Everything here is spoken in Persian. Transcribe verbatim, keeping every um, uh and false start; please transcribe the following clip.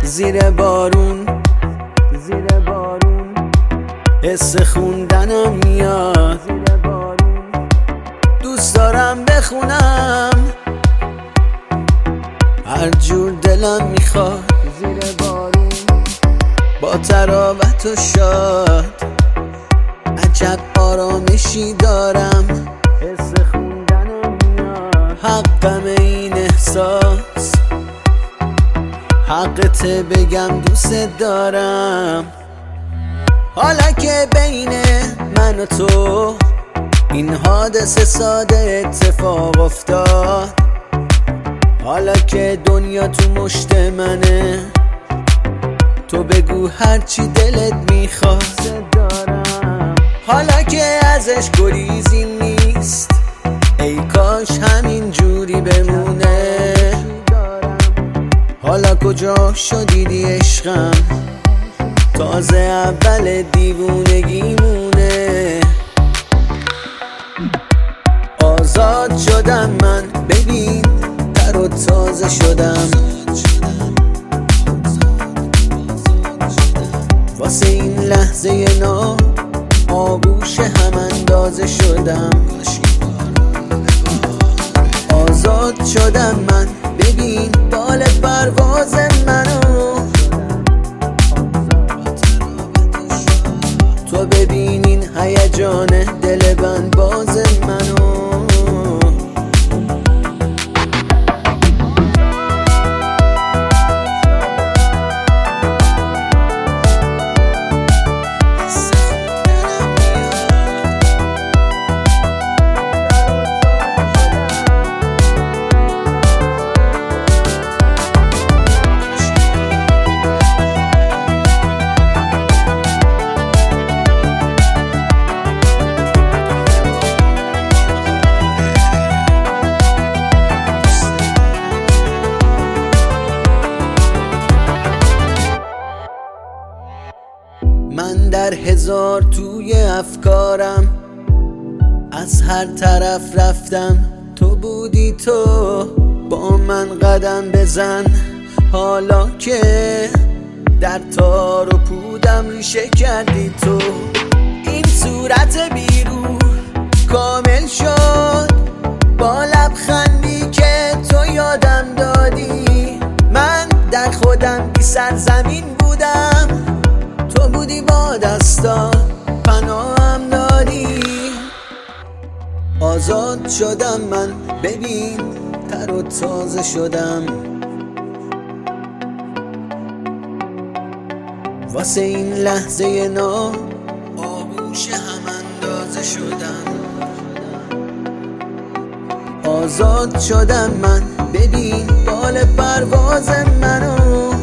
زیر بارون زیر بارون حس خوندنم میاد زیر بارون دوست دارم بخونم هر جور دلم میخواد زیر بارون با تراوت و شاد عجب آرامشی دارم حس خوندنم میاد حقم این احساس حقت بگم دوست دارم حالا که بین من و تو این حادثه ساده اتفاق افتاد حالا که دنیا تو مشت منه تو بگو هرچی دلت میخواد دارم حالا که ازش گریزی نیست ای کاش همین جوری بمونه حالا کجا شدیدی عشقم تازه اول دیوونگیمونه آزاد شدم من ببین تر و تازه شدم واسه این لحظه نا آغوش هم اندازه شدم آزاد شدم من ببین بال پرواز منو تو ببین این هیجان دل بند باز منو من در هزار توی افکارم از هر طرف رفتم تو بودی تو با من قدم بزن حالا که در تار و پودم ریشه کردی تو این صورت بیرو کامل شد با لبخندی که تو یادم دادی من در خودم بی سرزمین بودم تو بودی با دستا پناهم دادی آزاد شدم من ببین تر و تازه شدم واسه این لحظه نا آغوش هم اندازه شدم آزاد شدم من ببین بال پرواز منو